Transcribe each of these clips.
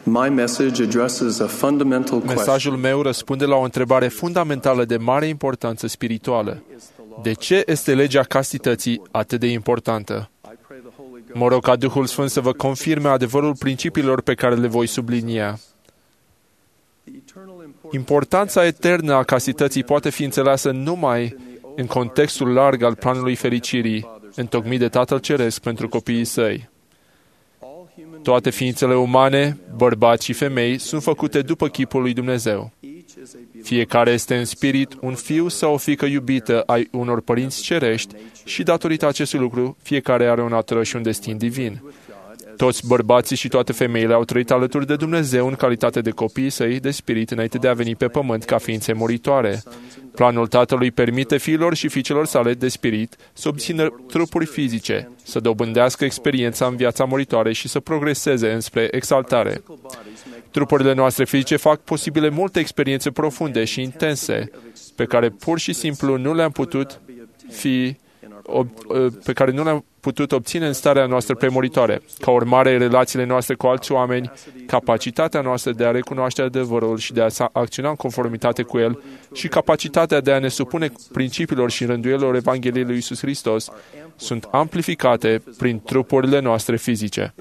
My message addresses a fundamental question. Mesajul meu răspunde la o întrebare fundamentală de mare importanță spirituală. De ce este legea castității atât de importantă? Mă rog ca Duhul Sfânt să vă confirme adevărul principiilor pe care le voi sublinia. Importanța eternă a castității poate fi înțeleasă numai în contextul larg al planului fericirii, întocmit de Tatăl Ceresc pentru copiii săi. Toate ființele umane, bărbați și femei, sunt făcute după chipul lui Dumnezeu. Fiecare este în spirit un fiu sau o fiică iubită ai unor părinți cerești și datorită acestui lucru, fiecare are o natură și un destin divin. Toți bărbații și toate femeile au trăit alături de Dumnezeu în calitate de copiii săi de spirit înainte de a veni pe pământ ca ființe moritoare. Planul Tatălui permite fiilor și fiicelor sale de spirit să obțină trupuri fizice, să dobândească experiența în viața moritoare și să progreseze înspre exaltare. Trupurile noastre fizice fac posibile multe experiențe profunde și intense, pe care pur și simplu nu le-am putut obține în starea noastră premoritoare. Ca urmare, relațiile noastre cu alți oameni, capacitatea noastră de a recunoaște adevărul și de a acționa în conformitate cu el și capacitatea de a ne supune principiilor și rânduielilor Evangheliei lui Iisus Hristos sunt amplificate prin trupurile noastre fizice.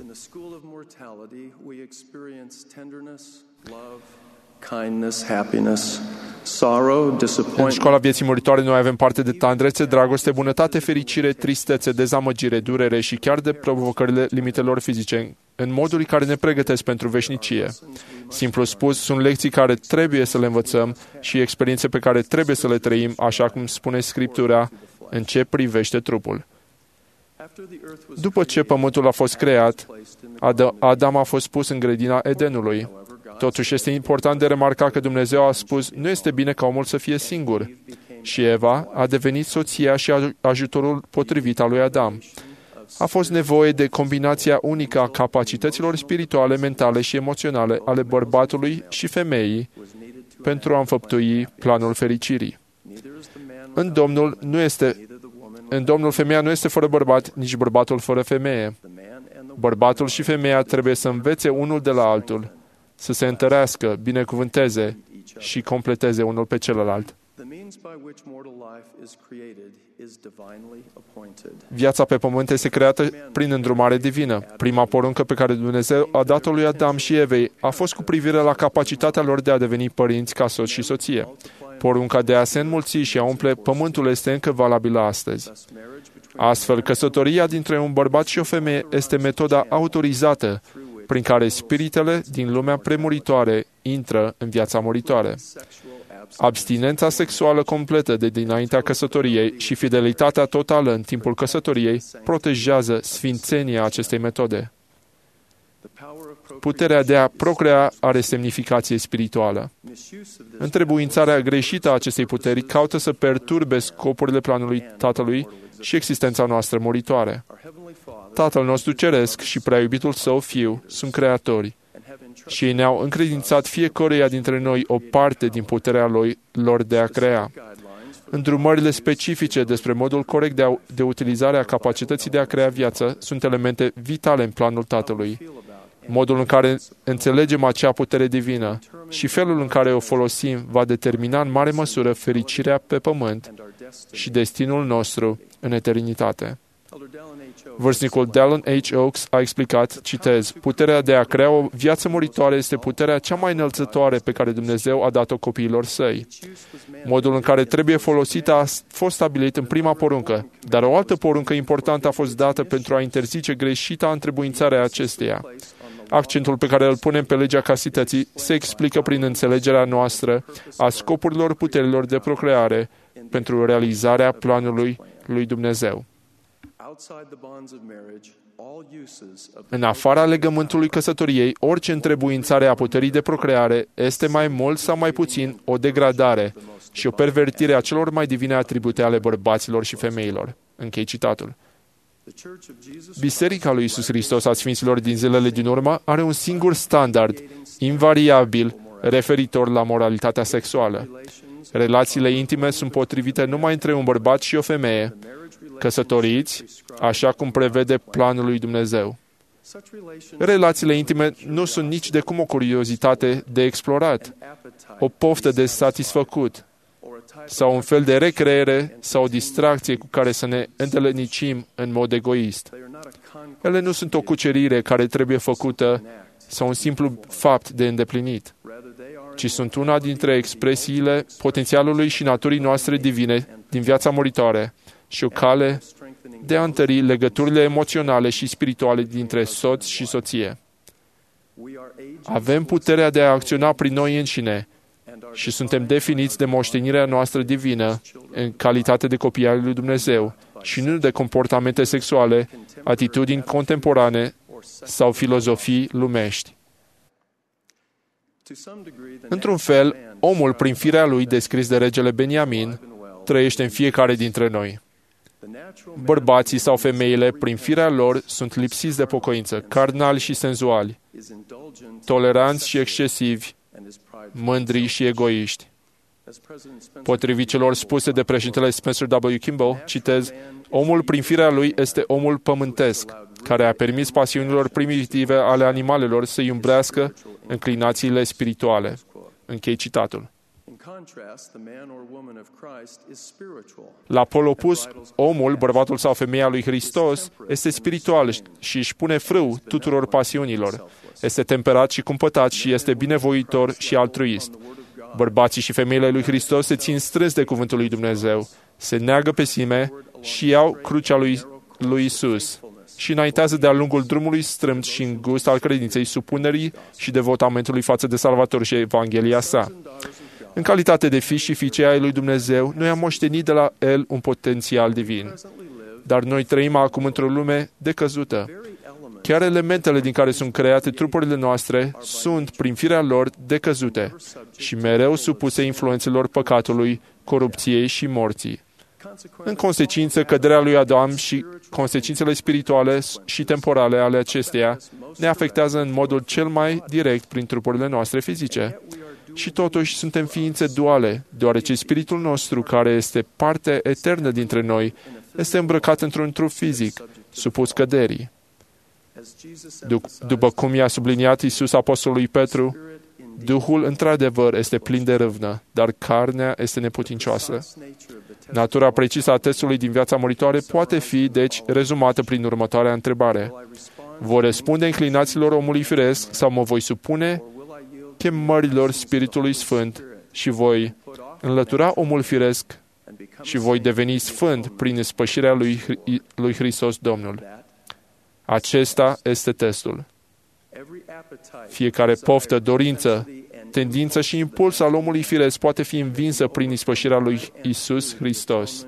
În școala vieții moritoare noi avem parte de tandrețe, dragoste, bunătate, fericire, tristețe, dezamăgire, durere și chiar de provocările limitelor fizice, în moduri care ne pregătesc pentru veșnicie. Simplu spus, sunt lecții care trebuie să le învățăm și experiențe pe care trebuie să le trăim, așa cum spune Scriptura, în ce privește trupul. După ce pământul a fost creat, Adam a fost pus în grădina Edenului. Totuși este important de remarca că Dumnezeu a spus, nu este bine ca omul să fie singur. Și Eva a devenit soția și ajutorul potrivit al lui Adam. A fost nevoie de combinația unică a capacităților spirituale, mentale și emoționale ale bărbatului și femeii pentru a înfăptui planul fericirii. În Domnul femeia nu este fără bărbat, nici bărbatul fără femeie. Bărbatul și femeia trebuie să învețe unul de la altul, să se întărească, binecuvânteze și completeze unul pe celălalt. Viața pe pământ este creată prin îndrumare divină. Prima poruncă pe care Dumnezeu a dat-o lui Adam și Evei a fost cu privire la capacitatea lor de a deveni părinți ca soț și soție. Porunca de a se înmulți și a umple pământul este încă valabilă astăzi. Astfel, căsătoria dintre un bărbat și o femeie este metoda autorizată prin care spiritele din lumea premuritoare intră în viața moritoare. Abstinența sexuală completă de dinaintea căsătoriei și fidelitatea totală în timpul căsătoriei protejează sfințenia acestei metode. Puterea de a procrea are semnificație spirituală. Întrebuințarea greșită a acestei puteri caută să perturbe scopurile planului Tatălui și existența noastră moritoare. Tatăl nostru ceresc și prea iubitul Său Fiu sunt creatori și ei ne-au încredințat fiecăruia dintre noi o parte din puterea lor de a crea. Îndrumările specifice despre modul corect de utilizare a capacității de a crea viață sunt elemente vitale în planul Tatălui. Modul în care înțelegem acea putere divină și felul în care o folosim va determina în mare măsură fericirea pe pământ și destinul nostru în eternitate. Vârstnicul Dallin H. Oaks a explicat, citez, puterea de a crea o viață moritoare este puterea cea mai înălțătoare pe care Dumnezeu a dat-o copiilor săi. Modul în care trebuie folosită a fost stabilit în prima poruncă, dar o altă poruncă importantă a fost dată pentru a interzice greșita întrebuințare a acesteia. Accentul pe care îl punem pe legea castității se explică prin înțelegerea noastră a scopurilor puterilor de procreare pentru realizarea planului lui Dumnezeu. În afara legământului căsătoriei, orice întrebuințare a puterii de procreare este mai mult sau mai puțin o degradare și o pervertire a celor mai divine atribute ale bărbaților și femeilor. Închei citatul. Biserica lui Iisus Hristos a Sfinților din zilele din urmă are un singur standard, invariabil, referitor la moralitatea sexuală. Relațiile intime sunt potrivite numai între un bărbat și o femeie, căsătoriți, așa cum prevede planul lui Dumnezeu. Relațiile intime nu sunt nici de cum o curiozitate de explorat, o poftă de satisfăcut, sau un fel de recreere sau o distracție cu care să ne îndelenicim în mod egoist. Ele nu sunt o cucerire care trebuie făcută sau un simplu fapt de îndeplinit, ci sunt una dintre expresiile potențialului și naturii noastre divine din viața muritoare și o cale de a întări legăturile emoționale și spirituale dintre soț și soție. Avem puterea de a acționa prin noi înșine și suntem definiți de moștenirea noastră divină în calitate de copii ai lui Dumnezeu și nu de comportamente sexuale, atitudini contemporane sau filozofii lumești. Într-un fel, omul, prin firea lui descris de regele Beniamin, trăiește în fiecare dintre noi. Bărbații sau femeile, prin firea lor, sunt lipsiți de pocăință, carnali și senzuali, toleranți și excesivi, mândri și egoiști. Potrivit celor spuse de președintele Spencer W. Kimball, citez, omul prin firea lui este omul pământesc, care a permis pasiunilor primitive ale animalelor să-i umbrească înclinațiile spirituale. Închei citatul. La pol opus, omul, bărbatul sau femeia lui Hristos, este spiritual și își pune frâu tuturor pasiunilor. Este temperat și cumpătat și este binevoitor și altruist. Bărbații și femeile lui Hristos se țin strâns de cuvântul lui Dumnezeu, se neagă pe sine și iau crucea lui Isus și înaintează de-a lungul drumului strâmt și îngust al credinței, supunerii și devotamentului față de Salvator și Evanghelia sa. În calitate de fiși și fiice ai lui Dumnezeu, noi am moștenit de la El un potențial divin. Dar noi trăim acum într-o lume decăzută. Chiar elementele din care sunt create trupurile noastre sunt, prin firea lor, decăzute și mereu supuse influențelor păcatului, corupției și morții. În consecință, căderea lui Adam și consecințele spirituale și temporale ale acesteia ne afectează în modul cel mai direct prin trupurile noastre fizice. Și totuși suntem ființe duale, deoarece spiritul nostru, care este parte eternă dintre noi, este îmbrăcat într-un trup fizic, supus căderii. După cum i-a subliniat Iisus apostolului Petru, Duhul într-adevăr este plin de râvnă, dar carnea este neputincioasă. Natura precisă a testului din viața muritoare poate fi, deci, rezumată prin următoarea întrebare. Voi răspunde inclinațiilor omului firesc sau mă voi supune chemărilor Spiritului Sfânt și voi înlătura omul firesc și voi deveni sfânt prin ispășirea lui Hristos Domnul. Acesta este testul. Fiecare poftă, dorință, tendință și impuls al omului firesc poate fi învinsă prin ispășirea lui Isus Hristos.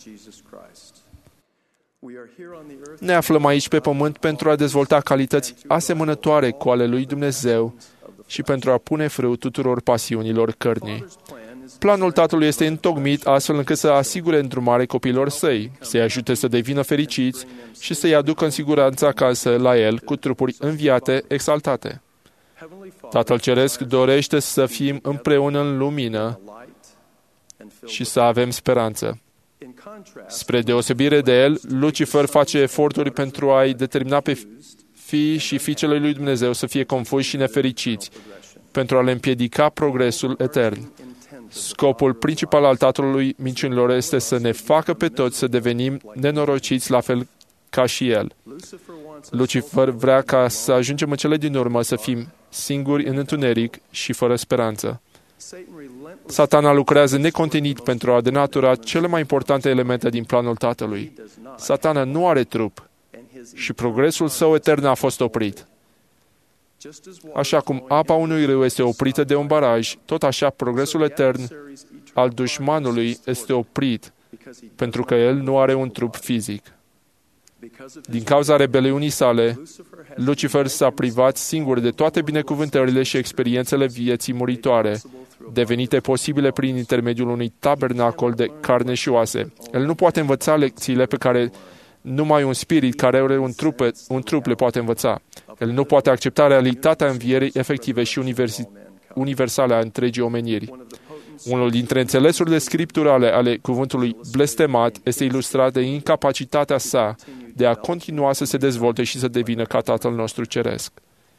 Ne aflăm aici pe pământ pentru a dezvolta calități asemănătoare cu ale lui Dumnezeu și pentru a pune frâu tuturor pasiunilor cărnii. Planul Tatălui este întocmit astfel încât să asigure îndrumare copiilor săi, să-i ajute să devină fericiți și să-i aducă în siguranță acasă la El cu trupuri înviate, exaltate. Tatăl Ceresc dorește să fim împreună în lumină și să avem speranță. Spre deosebire de El, Lucifer face eforturi pentru a-i determina pe fiii și fiicele lui Dumnezeu să fie confuși și nefericiți, pentru a le împiedica progresul etern. Scopul principal al tatălui minciunilor este să ne facă pe toți să devenim nenorociți la fel ca și el. Lucifer vrea ca să ajungem în cele din urmă să fim singuri în întuneric și fără speranță. Satana lucrează necontenit pentru a denatura cele mai importante elemente din planul Tatălui. Satana nu are trup și progresul său etern a fost oprit. Așa cum apa unui râu este oprită de un baraj, tot așa progresul etern al dușmanului este oprit, pentru că el nu are un trup fizic. Din cauza rebeliunii sale, Lucifer s-a privat singur de toate binecuvântările și experiențele vieții muritoare, devenite posibile prin intermediul unui tabernacol de carne și oase. El nu poate învăța lecțiile pe care numai un spirit care are un trup le poate învăța. El nu poate accepta realitatea învierii efective și universale a întregii omeniri. Unul dintre înțelesurile scripturale ale cuvântului blestemat este ilustrat de incapacitatea sa de a continua să se dezvolte și să devină ca Tatăl nostru Ceresc.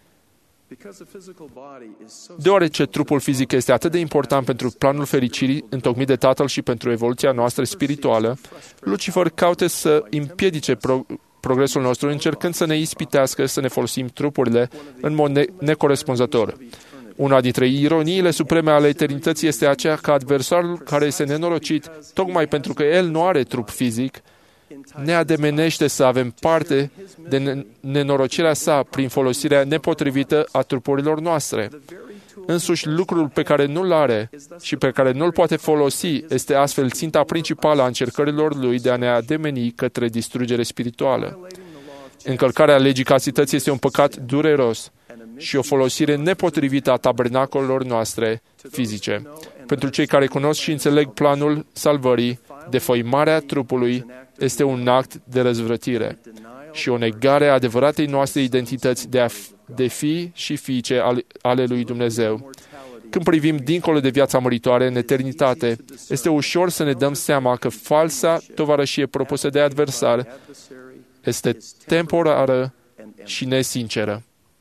Deoarece trupul fizic este atât de important pentru planul fericirii întocmit de Tatăl și pentru evoluția noastră spirituală, Lucifer caută să împiedice progresul nostru, încercând să ne ispitească să ne folosim trupurile în mod necorespunzător. Una dintre ironiile supreme ale eternității este aceea că adversarul care este nenorocit, tocmai pentru că el nu are trup fizic, ne ademenește să avem parte de nenorocirea sa prin folosirea nepotrivită a trupurilor noastre. Însuși lucrul pe care nu-l are și pe care nu-l poate folosi este astfel ținta principală a încercărilor lui de a ne ademeni către distrugere spirituală. Încălcarea legii castității este un păcat dureros și o folosire nepotrivită a tabernacolelor noastre fizice. Pentru cei care cunosc și înțeleg planul salvării, defăimarea trupului este un act de răzvrătire și o negare a adevăratei noastre identități de fi și fiice ale lui Dumnezeu. Când privim dincolo de viața măritoare în eternitate, este ușor să ne dăm seama că falsa tovarășie propusă de adversar este temporară și nesinceră.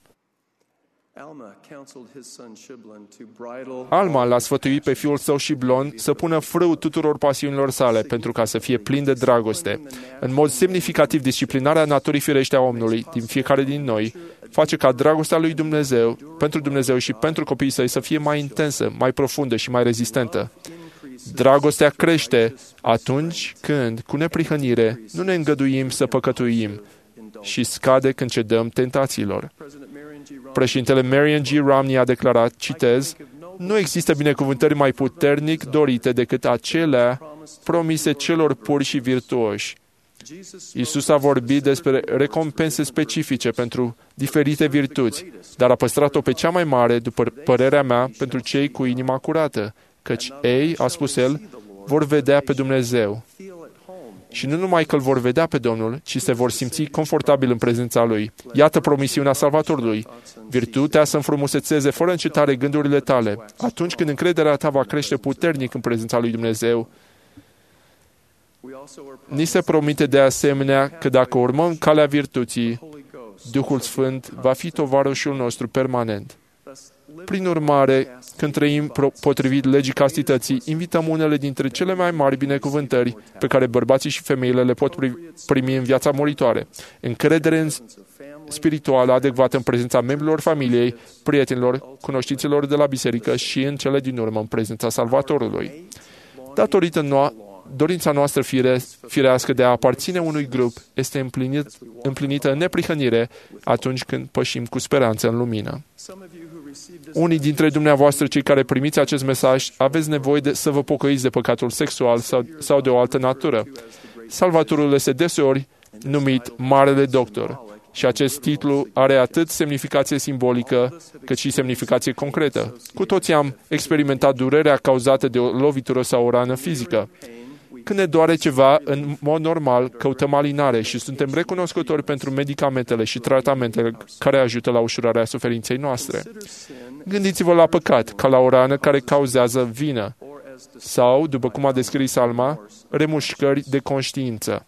Alma l-a sfătuit pe fiul său Șiblon să pună frâu tuturor pasiunilor sale pentru ca să fie plin de dragoste. În mod semnificativ, disciplinarea naturii firește a omului din fiecare din noi face ca dragostea lui Dumnezeu, pentru Dumnezeu și pentru copiii săi să fie mai intensă, mai profundă și mai rezistentă. Dragostea crește atunci când, cu neprihănire, nu ne îngăduim să păcătuim și scade când cedăm tentațiilor. Președintele Marion G. Romney a declarat, citez, "Nu există binecuvântări mai puternic dorite decât acelea promise celor puri și virtuoși." Iisus a vorbit despre recompense specifice pentru diferite virtuți, dar a păstrat-o pe cea mai mare, după părerea mea, pentru cei cu inima curată, căci ei, a spus el, vor vedea pe Dumnezeu. Și nu numai că îl vor vedea pe Domnul, ci se vor simți confortabil în prezența Lui. Iată promisiunea Salvatorului. Virtutea să înfrumusețeze fără încetare gândurile tale. Atunci când încrederea ta va crește puternic în prezența Lui Dumnezeu, ni se promite de asemenea că dacă urmăm calea virtuții, Duhul Sfânt va fi tovarășul nostru permanent. Prin urmare, când trăim potrivit legii castității, invităm unele dintre cele mai mari binecuvântări pe care bărbații și femeile le pot primi în viața moritoare. Încredere spirituală adecvată în prezența membrilor familiei, prietenilor, cunoștinților de la biserică și în cele din urmă în prezența Salvatorului. Datorită dorința noastră firească de a aparține unui grup este împlinită în neprihănire atunci când pășim cu speranță în lumină. Unii dintre dumneavoastră, cei care primiți acest mesaj, aveți nevoie să vă pocăiți de păcatul sexual sau de o altă natură. Salvatorul este deseori numit Marele Doctor și acest titlu are atât semnificație simbolică cât și semnificație concretă. Cu toții am experimentat durerea cauzată de o lovitură sau o rană fizică. Când ne doare ceva, în mod normal, căutăm alinare și suntem recunoscători pentru medicamentele și tratamentele care ajută la ușurarea suferinței noastre. Gândiți-vă la păcat, ca la o rană care cauzează vină, sau, după cum a descris Alma, remușcări de conștiință.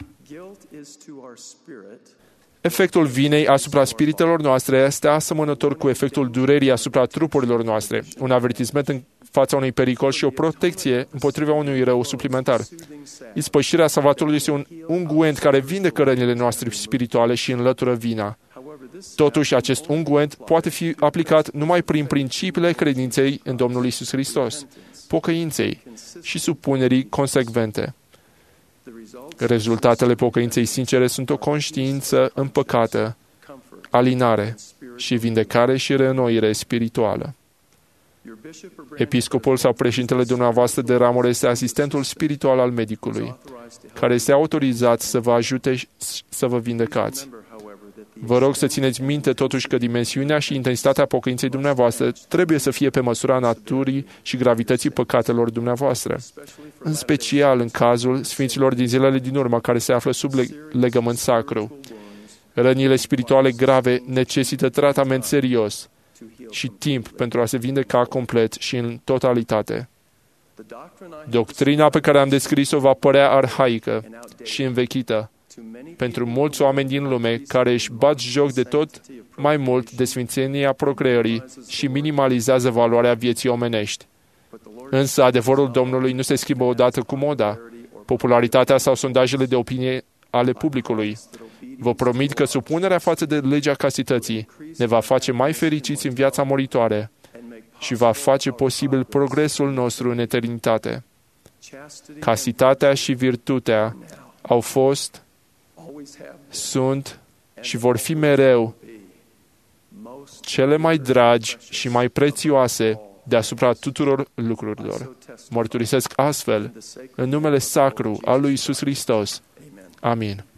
Efectul vinei asupra spiritelor noastre este asemănător cu efectul durerii asupra trupurilor noastre, un avertisment în fața unui pericol și o protecție împotriva unui rău suplimentar. Ispășirea Salvatorului este un unguent care vindecă rănile noastre spirituale și înlătură vina. Totuși, acest unguent poate fi aplicat numai prin principiile credinței în Domnul Iisus Hristos, pocăinței și supunerii consecvente. Rezultatele pocăinței sincere sunt o conștiință împăcată, alinare și vindecare și reînnoire spirituală. Episcopul sau președintele dumneavoastră de ramură este asistentul spiritual al medicului, care este autorizat să vă ajute să vă vindecați. Vă rog să țineți minte totuși că dimensiunea și intensitatea pocăinței dumneavoastră trebuie să fie pe măsura naturii și gravității păcatelor dumneavoastră, în special în cazul sfinților din zilele din urmă care se află sub legământ sacru. Rănile spirituale grave necesită tratament serios și timp pentru a se vindeca complet și în totalitate. Doctrina pe care am descris-o va părea arhaică și învechită pentru mulți oameni din lume care își bat joc de tot mai mult de sfințenia procreării și minimalizează valoarea vieții omenești. Însă adevărul Domnului nu se schimbă odată cu moda, popularitatea sau sondajele de opinie ale publicului. Vă promit că supunerea față de legea castității ne va face mai fericiți în viața moritoare și va face posibil progresul nostru în eternitate. Castitatea și virtutea au fost, sunt și vor fi mereu cele mai dragi și mai prețioase deasupra tuturor lucrurilor. Mărturisesc astfel în numele sacru al lui Iisus Hristos. Amin.